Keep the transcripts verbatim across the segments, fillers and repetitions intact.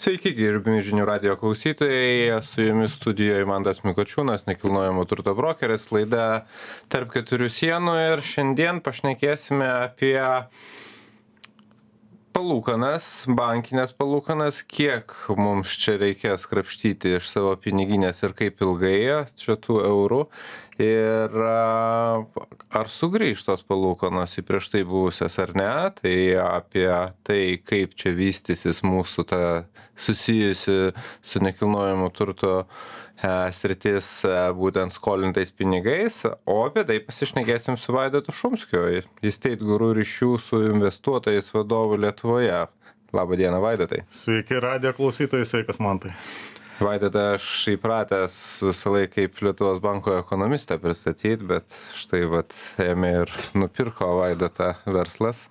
Sveiki, gerbimi žinių radijo klausytojai, su jumis studijoje Mantas Mikočiūnas, nekilnojamo turto brokeris, laida Tarp keturių sienų ir šiandien pašnekėsime apie palūkanas, bankinės palūkanas, kiek mums čia reikės krapštyti iš savo piniginės ir kaip ilgai čia tų eurų. Ir ar sugrįž tos palūkanos į prieš tai buvusias ar ne, tai apie tai, kaip čia vystysis mūsų ta susijusi su nekilnojamu turto sritis būtent skolintais pinigais, o apie tai pasišnekėsim su Vaidotu Šumskiu, Estate Guru ryšių su investuotojais vadovu Lietuvoje. Labą dieną, Vaidotai. Sveiki, radijo klausytojai, sveikas Mantai. Vaidotą, aš įpratęs visą laiką kaip Lietuvos banko ekonomistą pristatyti, bet štai vat ėmė ir nupirko Vaidotą verslas.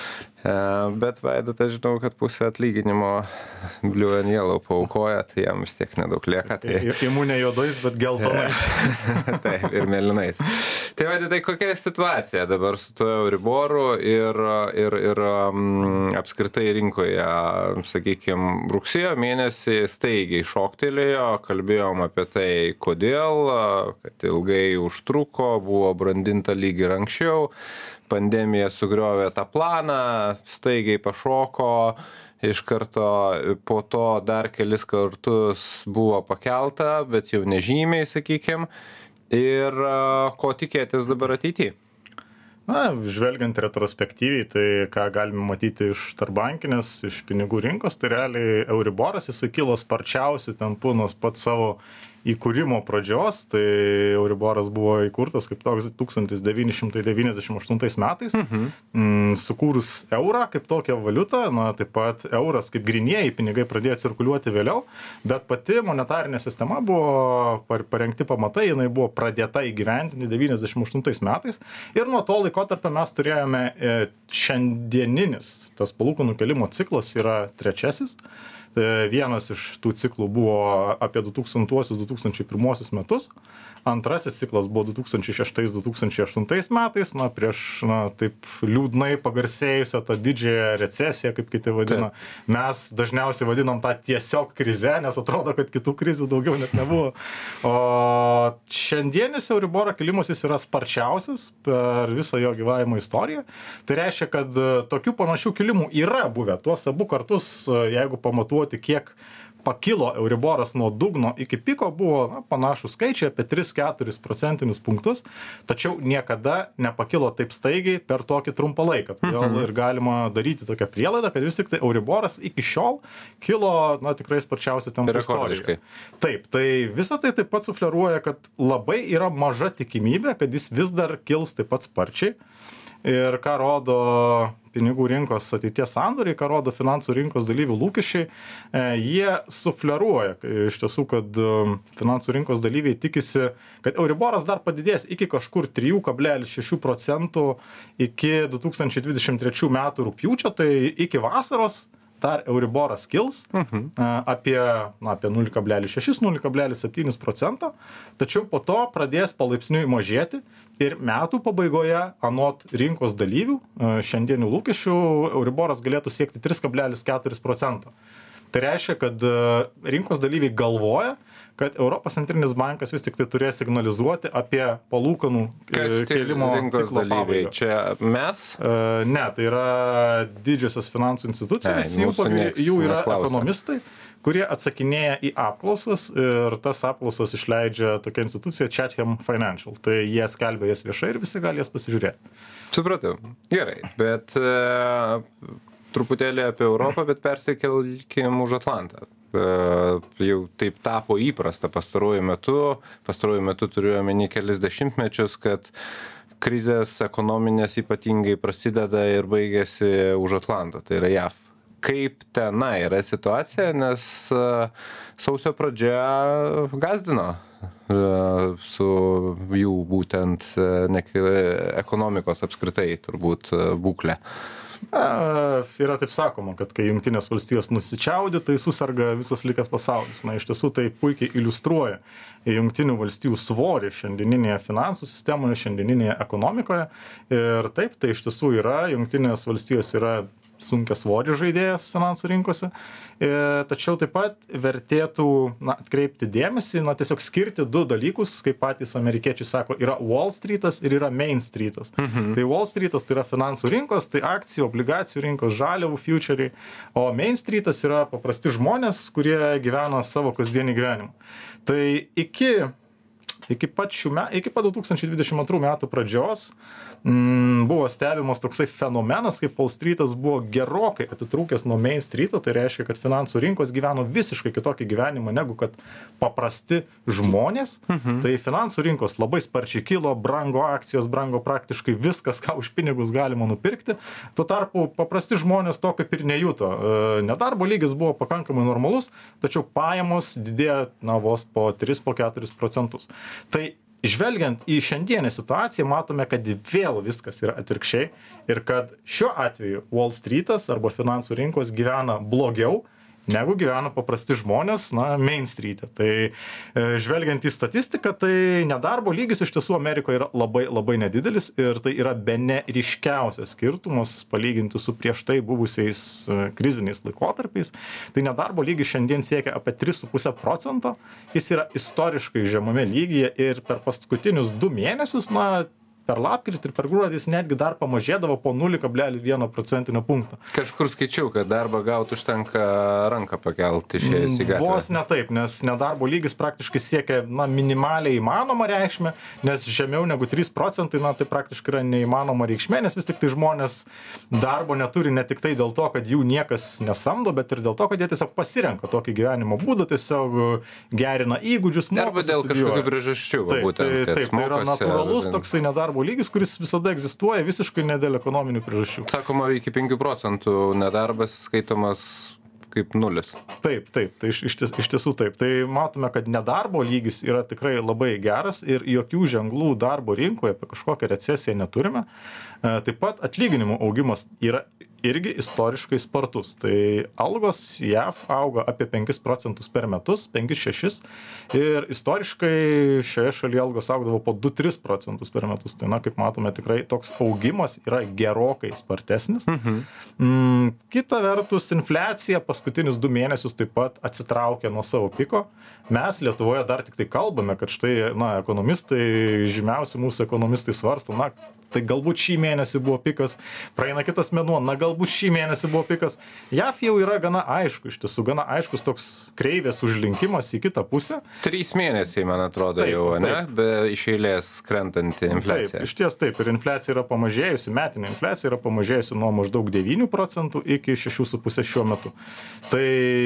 Bet Vaidotą žinau, kad pusę atlyginimo Blue and Yellow paaukoja, tai jam vis tiek nedaug lieka. Tai... Imunė juodais, bet geltonais. Taip, ir mėlynais. Tai Vaidotai, kokia situacija dabar su tuo Euriboru ir, ir, ir um, apskritai rinkoje, sakykime, rugsėjo mėnesį staigiai šoktelėjo, kalbėjom apie tai, kodėl, kad ilgai užtruko, buvo brandinta lyg ir anksčiau. Pandemija sugriovė tą planą, staigiai pašoko, iš karto po to dar kelis kartus buvo pakelta, bet jau nežymiai, sakykim. Ir ko tikėtis dabar ateityje? Na, žvelgiant retrospektyviai, tai ką galime matyti iš tarpbankinės, iš pinigų rinkos, tai realiai Euriboras jisai kilo sparčiausių tempų nuo pat savo įkūrimo pradžios, tai Euriboras buvo įkurtas kaip toks tūkstantis devyni šimtai devyniasdešimt aštuntais metais, mhm. mm, sukūrus eurą kaip tokią valiutą, na, taip pat euras kaip grynieji pinigai pradėjo cirkuliuoti vėliau, bet pati monetarinė sistema buvo parengti pamatai, jinai buvo pradėta įgyvendinti devyniasdešimt aštuntais metais ir nuo to laikotarpio mes turėjome šiandieninis, tas palūkanų kėlimo ciklas yra trečiasis. Vienas iš tų ciklų buvo apie du tūkstantuosius - du tūkstančiai pirmuosius metus. Antrasis ciklas buvo du tūkstančiai šeštais - du tūkstančiai aštuntais metais, na, prieš, na, taip liūdnai pagarsėjusią tą didžiąją recesiją, kaip kiti vadina. Taip. Mes dažniausiai vadinam tą tiesiog krize, nes atrodo, kad kitų krizių daugiau net nebuvo. O šiandienis Euriboro kilimas jis yra sparčiausias per visą jo gyvavimo istoriją. Tai reiškia, kad tokių panašių kilimų yra buvę. Tuos abu kartus, jeigu pamatuoti, kiek pakilo Euriboras nuo dugno iki piko, buvo na, panašų skaičiai apie tris keturis procentinius punktus, tačiau niekada nepakilo taip staigiai per tokį trumpą laiką. Todėl mhm. ir galima daryti tokią prielaidą, kad vis tik tai Euriboras iki šiol kilo na, tikrai sparčiausiai tempų istorijoje. Taip, tai visa tai taip pat sufleruoja, kad labai yra maža tikimybė, kad jis vis dar kils taip pat sparčiai. Ir ką rodo pinigų rinkos ateities sandoriai, ką rodo finansų rinkos dalyvių lūkesčiai, jie sufleruoja iš tiesų, kad finansų rinkos dalyviai tikisi, kad Euriboras dar padidės iki kažkur trys kablelis šeši procentų iki du tūkstančiai dvidešimt trečių metų rugpjūčio, tai iki vasaros dar Euriboras kils mhm. apie, na, apie nulį kablelis šeši - nulį kablelis septyni procento, tačiau po to pradės palaipsniui mažėti ir metų pabaigoje anot rinkos dalyvių šiandienių lūkesčių Euriboras galėtų siekti tris kablelis keturis procento. Tai reiškia, kad rinkos dalyviai galvoja, kad Europos centrinis bankas vis tik tai turės signalizuoti apie palūkanų kėlimo ciklo pabaigą. Čia mes? Ne, tai yra didžiosios finansų institucijos, jų, jų yra neklausia. Ekonomistai, kurie atsakinėja į apklausas ir tas apklausas išleidžia tokia institucija Chatham Financial. Tai jie skelbia jas viešai ir visi gali jas pasižiūrėti. Supratau. Gerai, bet uh, truputėlį apie Europą, bet persikelkim už Atlantą. Uh, jau taip tapo įprasta pastaruoju metu, pastaruoju metu turiu omeny kelis dešimtmečius, kad krizės ekonominės ypatingai prasideda ir baigėsi už Atlanto, tai yra J A V. Kaip tenai yra situacija, nes uh, sausio pradžia gazdino uh, su jų būtent uh, ekonomikos apskritai turbūt uh, būklė. Na, yra taip sakoma, kad kai Jungtinės valstijos nusičiaudi, tai susirga visas likęs pasaulis. Na, iš tiesų tai puikiai iliustruoja Jungtinių valstijų svorį šiandieninėje finansų sistemoje, šiandieninėje ekonomikoje. Ir taip, tai iš tiesų yra, Jungtinės valstijos yra sunkiasvoris žaidėjas finansų rinkose. E, tačiau taip pat vertėtų na, atkreipti dėmesį, na, tiesiog skirti du dalykus, kaip patys amerikiečiai sako, yra Wall Streetas ir yra Main Streetas. Mhm. Tai Wall Streetas tai yra finansų rinkos, tai akcijų, obligacijų rinkos, žaliavų, futuriai, o Main Streetas yra paprasti žmonės, kurie gyvena savo kasdienį gyvenimą. Tai iki, iki pat šių metų, iki pat du tūkstančiai dvidešimt antrų metų pradžios Mm, buvo stebimas toksai fenomenas, kaip Wall Streetas buvo gerokai atitrūkęs nuo Main Streeto, tai reiškia, kad finansų rinkos gyveno visiškai kitokį gyvenimą negu kad paprasti žmonės. Mhm. Tai finansų rinkos labai sparčiai kilo, brango akcijos, brango praktiškai viskas, ką už pinigus galima nupirkti. Tuo tarpu paprasti žmonės to kaip ir nejuto. Nedarbo lygis buvo pakankamai normalus, tačiau pajamos didėjo na, vos po tris keturis procentus. Tai žvelgiant į šiandienę situaciją, matome, kad vėl viskas yra atvirkščiai ir kad šiuo atveju Wall Streetas arba finansų rinkos gyvena blogiau, negu gyvena paprasti žmonės, na, Main Street'e. Tai e, žvelgiant į statistiką, tai nedarbo lygis iš tiesų Amerikoje yra labai, labai nedidelis ir tai yra bene ryškiausias skirtumas palyginti su prieš tai buvusiais e, kriziniais laikotarpiais. Tai nedarbo lygis šiandien siekia apie tris su puse procento, jis yra istoriškai žemame lygyje ir per paskutinius du mėnesius, na, per lapkritį ir per gruodį jis netgi dar pamažėdavo po nulį kablelis vienas procentinio punkto. Kažkur skaičiau, kad darbą gauti užtenka ranką pakelti išėjus į gatvę. Vos ne taip, nes nedarbo lygis praktiškai siekia na, minimaliai įmanoma reikšmė, nes žemiau negu trys procentai, na, tai praktiškai yra neįmanoma reikšmė, nes vis tik tai žmonės darbo neturi ne tik tai dėl to, kad jų niekas nesamdo, bet ir dėl to, kad jie tiesiog pasirenka tokį gyvenimo būdą, tiesiog gerina įgūdžius, mokosi, arba dėl kažkokių priežasčių. Taip, būtent, tai, taip, tai yra natūralus toksai nedarbo lygis, kuris visada egzistuoja visiškai ne dėl ekonominių priežasčių. Sakoma, iki penkių procentų nedarbas skaitomas kaip nulis. Taip, taip, tai iš, iš, ties, iš tiesų taip. Tai matome, kad nedarbo lygis yra tikrai labai geras ir jokių ženglų darbo rinkoje apie kažkokią recesiją neturime. Taip pat atlyginimų augimas yra irgi istoriškai spartus. Tai algos J A V auga apie penkis procentus per metus, penkis šešis, ir istoriškai šioje šalyje algos augdavo po du tris procentus per metus. Tai, na, kaip matome, tikrai toks augimas yra gerokai spartesnis. Mhm. Mm, kita vertus, infliacija paskutinius du mėnesius taip pat atsitraukė nuo savo piko. Mes Lietuvoje dar tik tai kalbame, kad štai, na, ekonomistai, žymiausi mūsų ekonomistai svarsto, na, tai galbūt šį mėnesį buvo pikas, praeina kitas mėnuo, na, galbūt šį mėnesį buvo pikas. J A V jau yra gana aišku, iš tiesų, gana aiškus toks kreivės užlinkimas į kitą pusę. Trys mėnesiai, man atrodo, taip, jau, ne, taip. Be iš eilės krentanti infliacija. Taip, iš ties taip, ir infliacija yra pamažėjusi, metinė infliacija yra pamažėjusi nuo maždaug devynių procentų iki šešių su puse šiuo metu. Tai,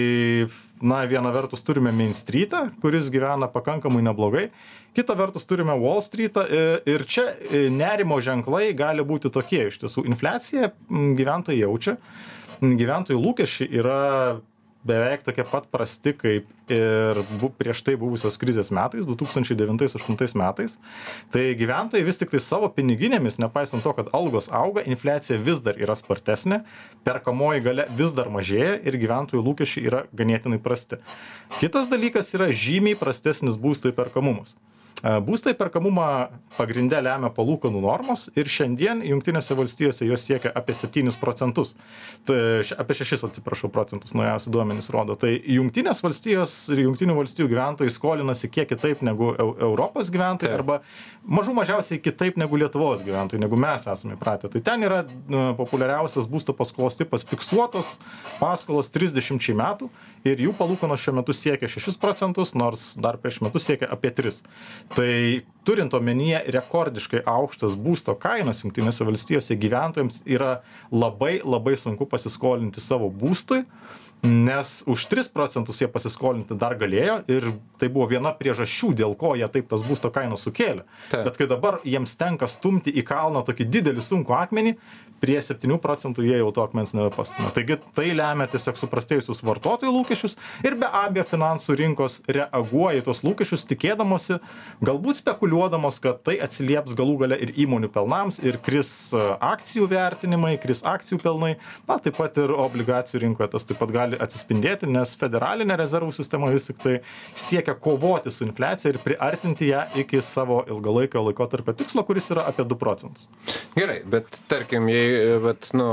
na, viena vertus turime Main Street'ą, kuris gyvena pakankamai neblogai, kita vertus turime Wall Street'ą ir čia nerimo ženklai gali būti tokie. Iš tiesų, infliacija gyventojai jaučia, gyventojų lūkesčiai yra beveik tokie pat prasti kaip ir bu, prieš tai buvusios krizės metais, du tūkstančiai devintais aštuntais metais. Tai gyventojai vis tik tai savo piniginėmis, nepaisant to, kad algos auga, infliacija vis dar yra spartesnė, perkamoji galia vis dar mažėja ir gyventojų lūkesčiai yra ganėtinai prasti. Kitas dalykas yra žymiai prastesnis būsto įperkamumas. Būsto įperkamumą pagrinde lemia palūkanų normos ir šiandien Jungtinėse valstijose jos siekia apie septynis procentus. Tai apie šešis, atsiprašau, procentus naujausi duomenys rodo. Tai Jungtinės valstijos ir Jungtinių valstijų gyventojai skolinasi kiek kitaip negu Europos gyventojai, arba mažų mažiausiai kitaip negu Lietuvos gyventojai, negu mes esame įpratę. Tai ten yra populiariausias būsto paskolos tipas fiksuotos paskolos trisdešimčiai metų ir jų palūkanos šiuo metu siekia šešis procentus, nors dar prieš metus siekia apie tris. Tai turint omenyje rekordiškai aukštas būsto kainas Jungtinėse valstijose, gyventojams yra labai labai sunku pasiskolinti savo būstui, nes už tris procentus jie pasiskolinti dar galėjo ir tai buvo viena priežasčių, dėl ko jie taip tas būsto kainos sukėlė. Taip. Bet kai dabar jiems tenka stumti į kalną tokį didelį sunkų akmenį, prie septynių procentų jie jau to akmens nebepastumia. Taigi tai lemia tiesiog suprastėjusius vartotojų lūkesčius ir be abejo finansų rinkos reaguoja į tos lūkesčius, tikėdamosi, galbūt spekuliuoja spekuliuodamos, kad tai atsilieps galų gale ir įmonių pelnams, ir kris akcijų vertinimai, kris akcijų pelnai, na, taip pat ir obligacijų rinkoje tas taip pat gali atsispindėti, nes federalinė rezervų sistema vis tik tai siekia kovoti su infliacija ir priartinti ją iki savo ilgalaikio laikotarpio tikslo, kuris yra apie du procentus. Gerai, bet tarkim, jei, bet, nu,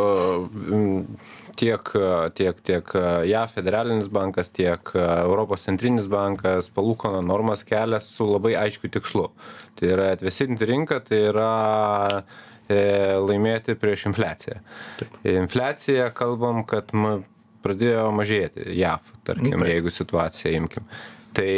tiek, tiek, tiek J A V federalinis bankas, tiek Europos centrinis bankas palūkanų normas kelia su labai aiškiu tikslu. Tai yra atvėsinti rinką, tai yra e, laimėti prieš infliaciją. Taip. Infliacija, kalbam, kad ma, pradėjo mažėti J A V, tarkim, Taip. Jeigu situaciją imkim. Tai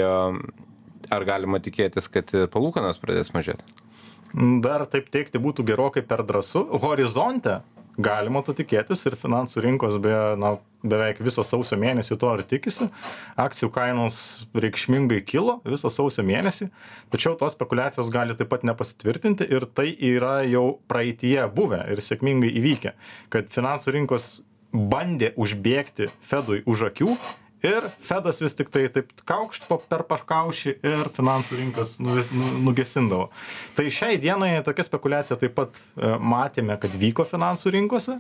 ar galima tikėtis, kad palūkanos pradės mažėti? Dar taip teikti būtų gerokai per drąsu. Horizonte galima to tikėtis ir finansų rinkos be, na, beveik visą sausio mėnesį to ir tikisi. Akcijų kainos reikšmingai kilo visą sausio mėnesį, tačiau tos spekulacijos gali taip pat nepasitvirtinti ir tai yra jau praeityje buvę ir sėkmingai įvykę, kad finansų rinkos bandė užbėgti Fedui už akių ir Fedas vis tik tai taip kaukšt per pakaušį ir finansų rinkas nugesindavo. Tai šiai dienai tokia spekulacija taip pat matėme, kad vyko finansų rinkose.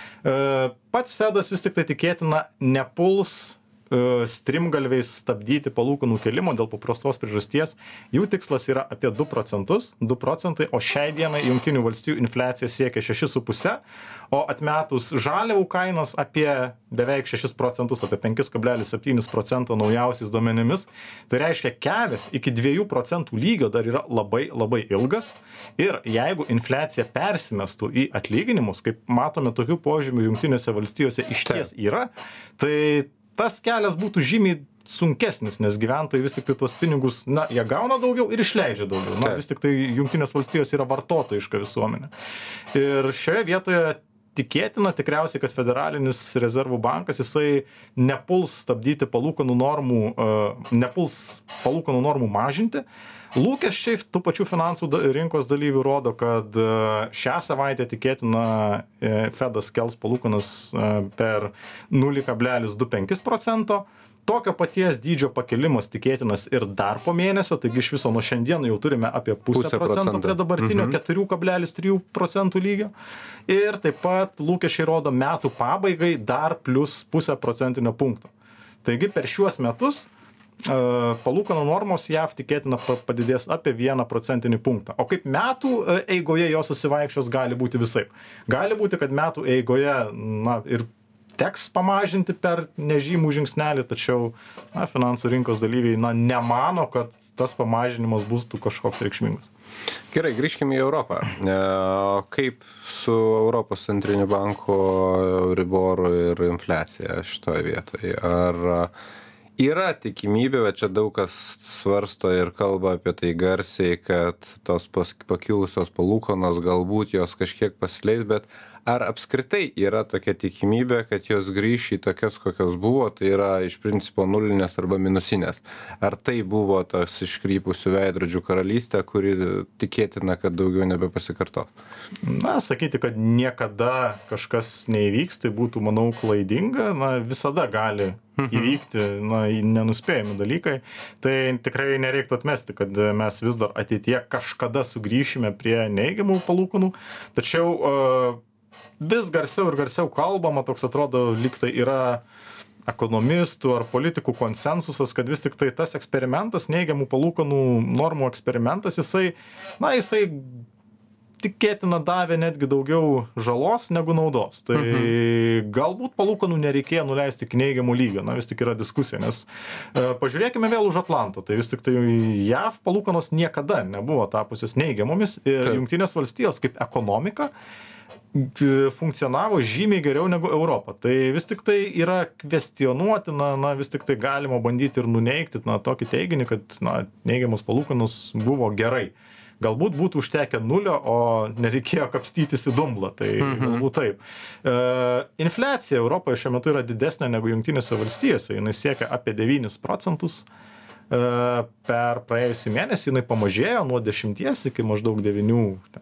Pats Fedas vis tik tai tikėtina nepuls strimgalviais stabdyti palūkanų kėlimo dėl paprastos priežasties. Jų tikslas yra apie du procentus, du procentai, o šiai dienai Jungtinių valstijų infliacija siekia šešis su puse, o atmetus žaliavų kainos apie beveik šešis procentus, apie penkis kablelis septynis procento naujausiais duomenimis. Tai reiškia, kelias iki dviejų procentų lygio dar yra labai labai ilgas ir jeigu infliacija persimestų į atlyginimus, kaip matome tokių požymių Jungtinėse valstijose išties yra, tai tas kelias būtų žymiai sunkesnis, nes gyventojai vis tik tai tuos pinigus, na, jie gauna daugiau ir išleidžia daugiau. Na, vis tik tai Jungtinės valstijos yra vartotojiška visuomenė. Ir šioje vietoje tikėtina tikriausiai, kad federalinis rezervų bankas, jisai nepuls stabdyti palūkanų normų, nepuls palūkanų normų mažinti. Lūkesčiai tų pačių finansų rinkos dalyvių rodo, kad šią savaitę tikėtina Fedas kels palūkanas per nulį kablelis du penki procento. Tokio paties dydžio pakelimas tikėtinas ir dar po mėnesio, taigi iš viso nuo šiandien jau turime apie pusę procento prie dabartinio mhm. keturi kablelis trys procentų lygio. Ir taip pat lūkesčiai rodo metų pabaigai dar plus pusę procentinio punkto. Taigi per šiuos metus palūkanų normos J A V tikėtina padidės apie vieną procentinį punktą. O kaip metų eigoje jos susivaikščios gali būti visaip. Gali būti, kad metų eigoje, na, ir teks pamažinti per nežymų žingsnelį, tačiau, na, finansų rinkos dalyviai, na, nemano, kad tas pamažinimas bus kažkoks reikšmingas. Gerai, grįžkime į Europą. Kaip su Europos centriniu banku, Euriboru ir infliacija šitoje vietoje? Ar yra tikimybė, bet čia daug kas svarsto ir kalba apie tai garsiai, kad tos pakilusios palūkanos galbūt jos kažkiek pasileis, bet ar apskritai yra tokia tikimybė, kad jos grįš į tokias, kokios buvo, tai yra iš principo nulinės arba minusinės? Ar tai buvo tos iškrypusių veidrodžių karalystė, kuri tikėtina, kad daugiau nebepasikartos? Na, sakyti, kad niekada kažkas neįvyks, tai būtų, manau, klaidinga. Na, visada gali įvykti, na, nenuspėjami dalykai. Tai tikrai nereiktų atmesti, kad mes vis dar ateityje kažkada sugrįšime prie neigiamų palūkanų. Tačiau uh, vis garsiau ir garsiau kalbama, toks atrodo, lyg tai yra ekonomistų ar politikų konsensusas, kad vis tik tai tas eksperimentas, neigiamų palūkanų normų eksperimentas, jisai, na, jisai tikėtina davė netgi daugiau žalos negu naudos. Tai mhm. galbūt palūkanų nereikėjo nuleisti iki neigiamų lygio, na, vis tik yra diskusija, nes e, pažiūrėkime vėl už Atlanto, tai vis tik tai J A V palūkanos niekada nebuvo tapusios neigiamomis ir Jungtinės valstijos kaip ekonomika funkcionavo žymiai geriau negu Europa. Tai vis tik tai yra kvestionuotina, na, vis tik tai galima bandyti ir nuneigti, na, tokį teiginį, kad, na, neigiamos palūkanos buvo gerai. Galbūt būtų užtekę nulio, o nereikėjo kapstytis į dumblą, tai mhm. galbūt taip. E, infliacija Europoje šiuo metu yra didesnė negu Jungtinėse valstijose, jinai siekia apie devynis procentus. per praėjusį mėnesį jinai pamažėjo nuo dešimties iki maždaug devynių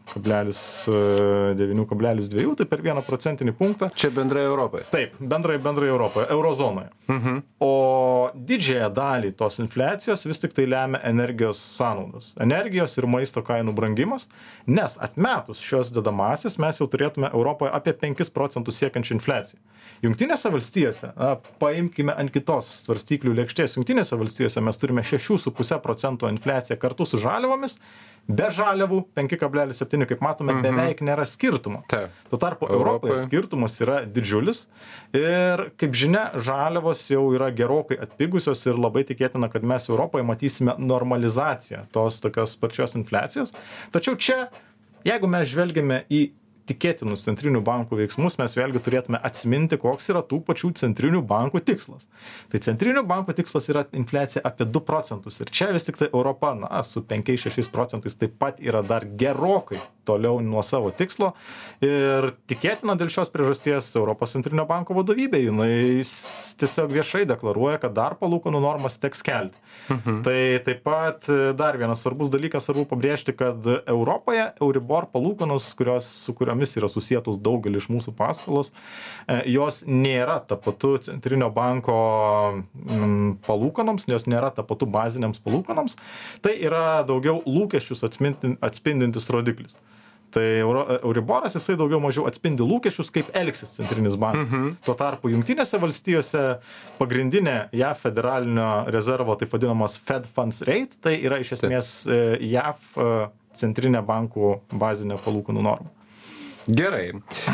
kablelis dviejų, tai per vieną procentinį punktą. Čia bendrai Europoje? Taip, bendrai, bendrai Europoje, eurozonoje. Mhm. O didžiąją dalį tos infliacijos vis tik tai lemia energijos sąnaudos. Energijos ir maisto kainų brangimas, nes atmetus šios dedamąsias mes jau turėtume Europoje apie penkis procentus siekiančią infliaciją. Jungtinėse valstijose, na, paimkime ant kitos svarstyklių lėkštės, Jungtinėse valstijose mes turime šeši su puse procento infliaciją kartu su žaliavomis, be žaliavų penki kablelis septyni, kaip matome, Mhm. beveik nėra skirtumo. Taip. Tuo tarpu Europoje Europoje. skirtumas yra didžiulis ir, kaip žinia, žaliavos jau yra gerokai atpigusios ir labai tikėtina, kad mes Europoje matysime normalizaciją tos tokios sparčios infliacijos. Tačiau čia, jeigu mes žvelgiame į tikėtinus centrinių bankų veiksmus, mes vėlgi turėtume atsiminti, koks yra tų pačių centrinių bankų tikslas. Tai centrinių bankų tikslas yra infliacija apie du procentus. Ir čia vis tik tai Europa, na, su penkiais šešiais procentais taip pat yra dar gerokai toliau nuo savo tikslo. Ir tikėtina dėl šios priežasties Europos centrinio banko vadovybė, jinai tiesiog viešai deklaruoja, kad dar palūkanų normas teks kelti. Mhm. Tai taip pat dar vienas svarbus dalykas, svarbu pabrėžti, kad Europoje Euribor palūkanos, kurios su kuriomis yra susietos daugelį iš mūsų paskolos, jos nėra tapatu centrinio banko palūkanoms, jos nėra tapatu baziniams palūkanoms. Tai yra daugiau lūkesčius atspindintis rodiklis. Tai Euriboras, jisai daugiau mažiau atspindi lūkesčius, kaip elgsis centrinis bankas. Mhm. Tuo tarpu Jungtinėse valstijose pagrindinė J A V federalinio rezervo, taip vadinamas Fed Funds Rate, tai yra iš esmės J A V centrinė bankų bazinė palūkanų norma. Gerai.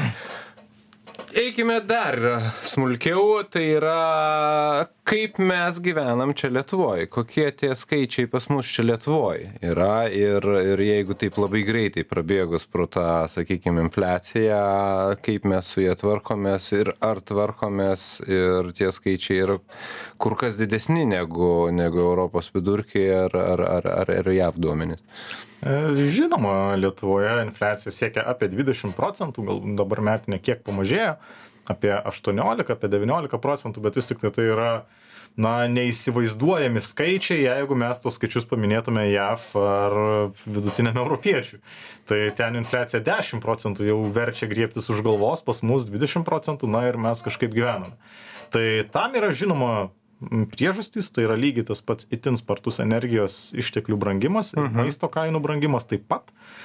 Eikime dar smulkiau, tai yra kaip mes gyvenam čia Lietuvoje, kokie tie skaičiai pas mus čia Lietuvoje yra ir, ir jeigu taip labai greitai prabėgus pro tą, sakykime, infliaciją, kaip mes su jie tvarkomės ir ar tvarkomės ir tie skaičiai yra kur kas didesni negu, negu Europos vidurkiai ar, ar, ar, ar, ar J A V duomenys. Žinoma, Lietuvoje infliacija siekia apie dvidešimt procentų, gal dabar metinė kiek pamažėjo, apie aštuoniolika, apie devyniolika procentų, bet vis tik tai, tai yra na, neįsivaizduojami skaičiai, jeigu mes tuos skaičius paminėtume J A V ar vidutiniam europiečiui. Tai ten infliacija dešimt procentų jau verčia griebtis už galvos, pas mus dvidešimt procentų, na ir mes kažkaip gyvename. Tai tam yra žinoma priežastys, tai yra lygiai tas pats itin spartus energijos išteklių brangimas ir Mhm. maisto kainų brangimas taip pat.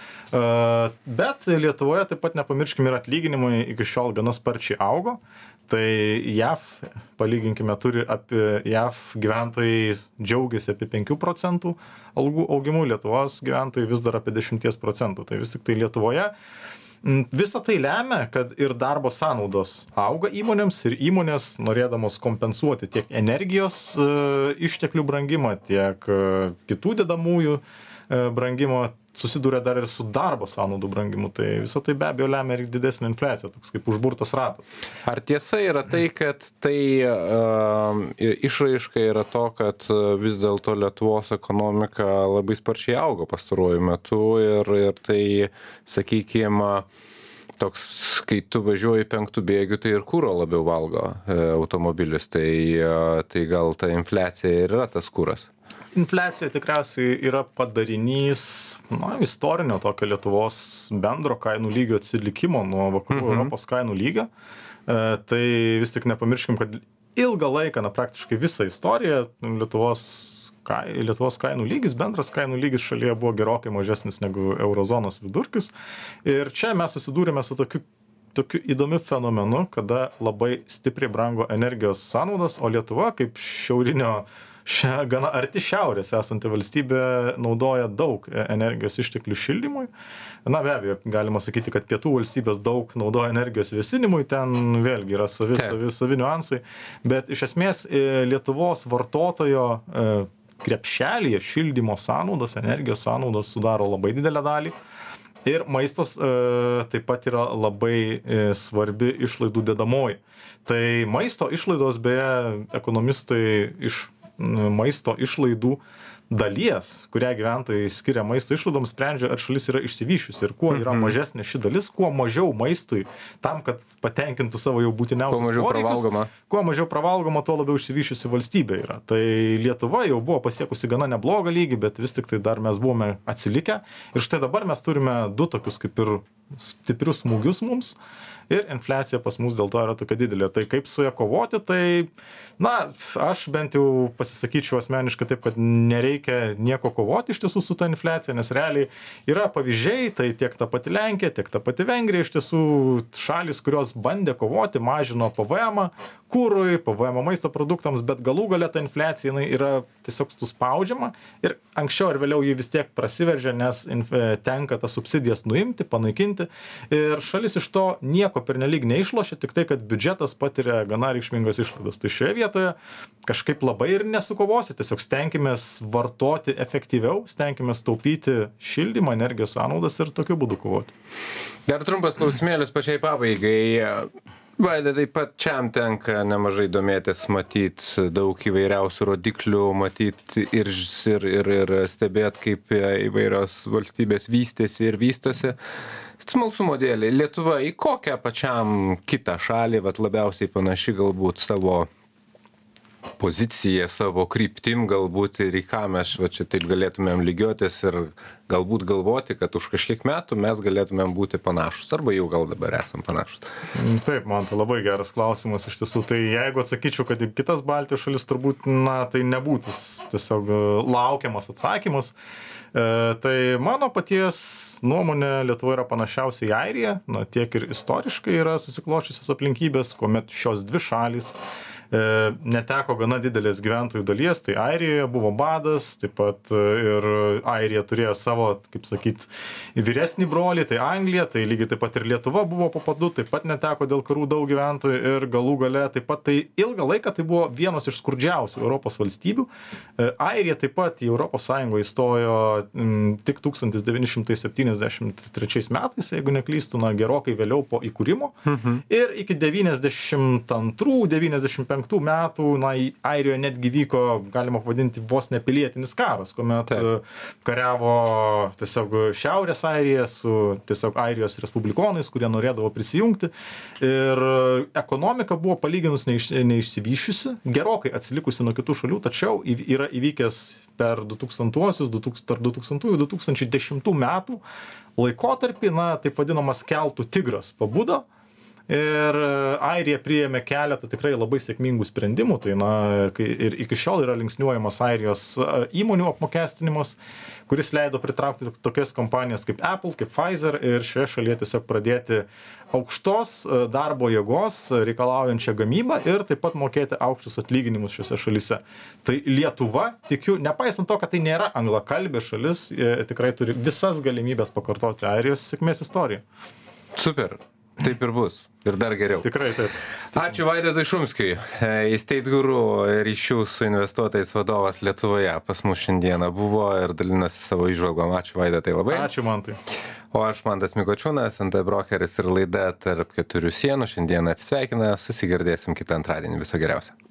Bet Lietuvoje taip pat nepamirškime ir atlyginimai iki šiol gana sparčiai augo. Tai J A V, palyginkime, turi apie J A V gyventojai džiaugiasi apie penkių procentų algų augimu, Lietuvos gyventojai vis dar apie dešimties procentų. Tai vis tik tai Lietuvoje visa tai lemia, kad ir darbo sąnaudos auga įmonėms ir įmonės, norėdamos kompensuoti tiek energijos e, išteklių brangimą, tiek e, kitų dedamųjų e, brangimą, susiduria dar ir su darbo sąnaudų brangimu. Tai visą tai be abejo lemia ir didesnė infliacija, toks kaip užburtas ratas. Ar tiesa yra tai, kad tai uh, išraiška yra to, kad vis dėlto Lietuvos ekonomika labai sparčiai auga pastaruoju metu ir, ir tai, sakykime, toks, kai tu važiuoji penktų bėgių, tai ir kūro labiau valgo e, automobilis, tai, e, tai gal ta infliacija ir yra tas kūras? Infliacija tikriausiai yra padarinys, na, istorinio tokio Lietuvos bendro kainų lygio atsilikimo nuo vakarų mhm. Europos kainų lygio. E, tai vis tik nepamirškim, kad ilgą laiką, na, praktiškai visą istoriją Lietuvos, kai, Lietuvos kainų lygis, bendras kainų lygis šalyje buvo gerokai mažesnis negu eurozonos vidurkis. Ir čia mes susidūrėme su tokiu tokiu įdomiu fenomenu, kada labai stipriai brango energijos sąnaudos, o Lietuva kaip šiaurinio Šia gana arti šiaurės esanti valstybė naudoja daug energijos išteklių šildymui. Na, be abejo, galima sakyti, kad pietų valstybės daug naudoja energijos vėsinimui, ten vėlgi yra savi, savi, savi niuansai. Bet iš esmės Lietuvos vartotojo krepšelyje šildymo sąnaudos, energijos sąnaudos sudaro labai didelę dalį. Ir maistas e, taip pat yra labai e, svarbi išlaidų dedamoji. Tai maisto išlaidos, beje, ekonomistai iš maisto išlaidų dalies, kurią gyventojai skiria maisto išlaidoms, sprendžia, ar šalis yra išsivyščiusi. Ir kuo yra mažesnė ši dalis, kuo mažiau maistui tam, kad patenkintų savo jau būtiniausius Kuo mažiau poreikius, pravalgoma. kuo mažiau pravalgoma, tuo labiau išsivyščiusi valstybė yra. Tai Lietuva jau buvo pasiekusi gana neblogą lygį, bet vis tik tai dar mes buvome atsilikę. Ir štai dabar mes turime du tokius kaip ir stiprius smūgius mums. Ir infliacija pas mus dėl to yra tokia didelė. Tai kaip su ją kovoti, tai, na, aš bent jau pasisakyčiau asmeniškai taip, kad nereikia nieko kovoti iš tiesų su ta infliacija, nes realiai yra pavyzdžiai, tai tiek ta pati Lenkija, tiek ta pati Vengrija, iš tiesų šalis, kurios bandė kovoti, mažino P V M-ą kūrui, P V M-ą maisto produktams, bet galų galia ta infliacija jinai yra tiesiog suspaudžiama ir anksčiau ar vėliau ji vis tiek prasiveržia, nes tenka tas subsidijas nuimti, panaikinti ir šalis iš to nieko pernelyg neišlošia, tik tai, kad biudžetas patiria gana reikšmingas išlaidas. Tai šioje vietoje kažkaip labai ir nesukovosi, tiesiog stenkimės vartoti efektyviau, stenkimės taupyti šildymą, energijos sąnaudas ir tokiu būdu kovoti. Dar trumpas klausimėlis pačiai pabaigai. Vaida, taip pat čiam tenka nemažai domėtis, matyt daug įvairiausių rodiklių, matyt ir, ir, ir, ir stebėt, kaip įvairios valstybės vystėsi ir vystosi. Smalsumo dėlei, Lietuva į kokią pačiam kitą šalį, vat labiausiai panaši galbūt savo poziciją, savo kryptim galbūt ir į ką mes va čia taip galėtumėm lygiotis ir galbūt galvoti, kad už kažkiek metų mes galėtumėm būti panašus, arba jau gal dabar esam panašus. Taip, man tai labai geras klausimas iš tiesų. Tai jeigu atsakyčiau, kad į kitas Baltijos šalis turbūt, na, tai nebūtų tiesiog laukiamas atsakymas. E, tai mano paties nuomonė Lietuva yra panašiausiai į Airiją, na, tiek ir istoriškai yra susikloščiusios aplinkybės, kuomet šios dvi šalys neteko gana didelės gyventojų dalies, tai Airijoje buvo badas, taip pat ir Airija turėjo savo, kaip sakyt, vyresnį brolį, tai Anglija, tai lygiai taip pat ir Lietuva buvo po padu, taip pat neteko dėl karų daug gyventojų ir galų gale taip pat tai ilgą laiką tai buvo vienos iš skurdžiausių Europos valstybių. Airija taip pat į Europos Sąjungą įstojo m, tik tūkstantis devyni šimtai septyniasdešimt trečiais metais, jeigu neklystu, na, gerokai vėliau po įkūrimo. Mhm. Ir iki devyniasdešimt antrų devyniasdešimt penktų metų, na, Airijoje netgi vyko, galima pavadinti, vos ne pilietinis karas, kuomet Taip. kariavo tiesiog Šiaurės Airija su tiesiog Airijos respublikonais, kurie norėdavo prisijungti. Ir ekonomika buvo palyginus neiš, neišsivyšiusi, gerokai atsilikusi nuo kitų šalių, tačiau yra įvykęs per du tūkstantuosius, du tūkstantųjų, du tūkstančiai dešimtų metų laikotarpį, na, taip vadinamas keltų tigras pabudo. Ir Airija priėmė keletą tikrai labai sėkmingų sprendimų, tai na, ir iki šiol yra linksniuojamas Airijos įmonių apmokestinimas, kuris leido pritraukti tokias kompanijas kaip Apple, kaip Pfizer ir šioje šalyje tiesiog pradėti aukštos darbo jėgos reikalaujančią gamybą ir taip pat mokėti aukštus atlyginimus šiose šalyse. Tai Lietuva, tikiu, nepaisant to, kad tai nėra anglakalbė šalis, tikrai turi visas galimybės pakartoti Airijos sėkmės istoriją. Super. Taip ir bus. Ir dar geriau. Tikrai taip. Ačiū Vaidotui Šumskiui, Estate Guru ryšių su investuotojais vadovas Lietuvoje. Pas mus šiandieną buvo ir dalinasi savo įžvalgom. Ačiū Vaidotai labai. Ačiū Mantai. O aš Mantas Mikočiūnas, N T brokeris ir laida Tarp keturių sienų. Šiandieną atsisveikina. Susigirdėsim kitą antradienį. Viso geriausio.